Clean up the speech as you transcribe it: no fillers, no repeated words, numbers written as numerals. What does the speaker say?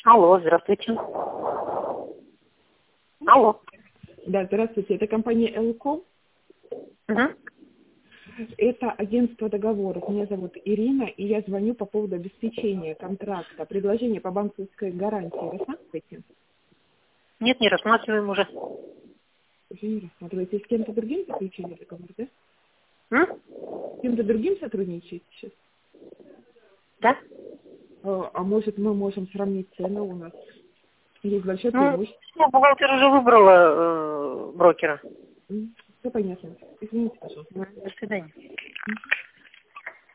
Алло, здравствуйте. Алло. Да, здравствуйте. Это компания Элком. Угу. Это агентство договоров. Меня зовут Ирина, и я звоню по поводу обеспечения контракта. Предложение по банковской гарантии рассматриваете? Нет, не рассматриваем уже. Уже не рассматриваете. С кем-то другим заключили договор, да? М? С кем-то другим сотрудничаете сейчас? Да? А может, мы можем сравнить цены у нас? Есть большое Ну, преимущество. всё, бухгалтер уже выбрала брокера. Все понятно. Извините, пожалуйста. До свидания.